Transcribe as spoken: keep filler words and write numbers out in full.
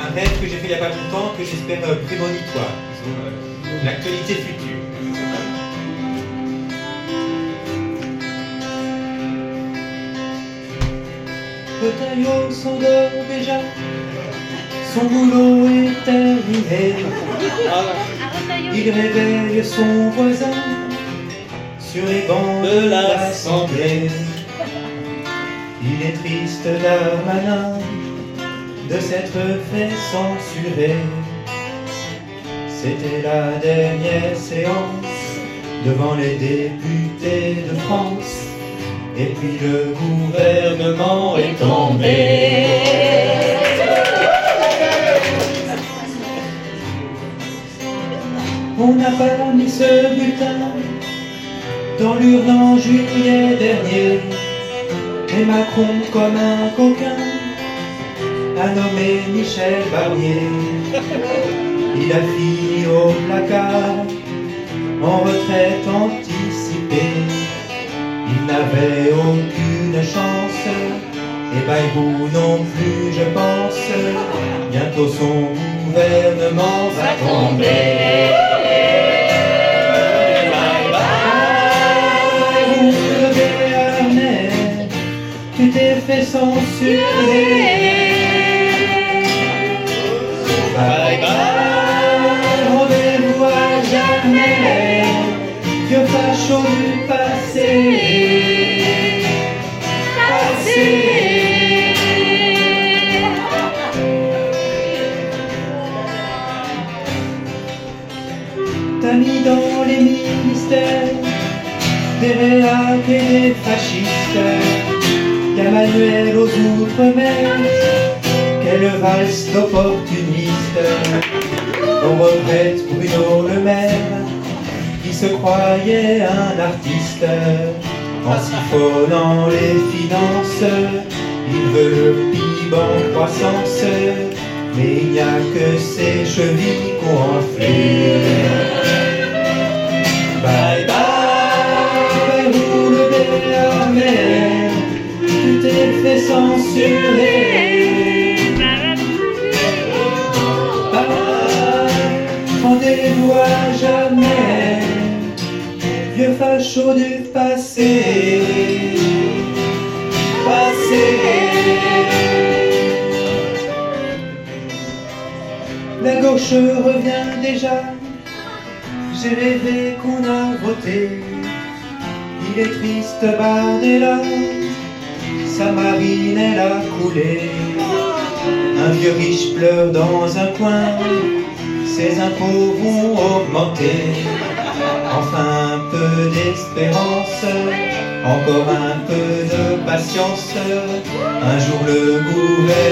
un rêve que j'ai fait il n'y a pas longtemps, que j'espère euh, prémonitoire, disons, euh, l'actualité future. Le taillot s'endort déjà, son boulot est terminé. Il réveille son voisin sur les bancs de l'Assemblée. Il est triste Darmanin de s'être fait censurer. C'était la dernière séance devant les députés de France. Et puis le gouvernement est tombé. On n'a pas mis ce bulletin dans l'urne en juillet dernier. Et Macron, comme un coquin, a nommé Michel Barnier. Il a fini au placard, en retraite anticipée. Il n'avait aucune chance, et Bayrou non plus, je pense. Bientôt son gouvernement va tomber. Bayrou, le Béarnais, tu t'es fait censurer. Bye bye, rendez-vous à jamais, vieux facho du passé. T'as mis dans les ministères des réacs et des fascistes. Y'a Manuel aux outre-mer, quelle valse d'opportunistes. On regrette Bruno Le Maire, qui se croyait un artiste. En siphonnant les finances, il veut le P I B en croissance. Mais il n'y a que ses chevilles qu'on enflé. Bye bye, Bayrou le Béarnais, tu t'es fait censurer. Bye, rendez-vous à jamais, vieux facho du passé. Passé. La gauche revient déjà, j'ai rêvé qu'on a voté. Il est triste Bardella, sa marine elle a coulé. Un vieux riche pleure dans un coin, ses impôts vont augmenter. Enfin un peu d'espérance, encore un peu de patience. Un jour le gouvernement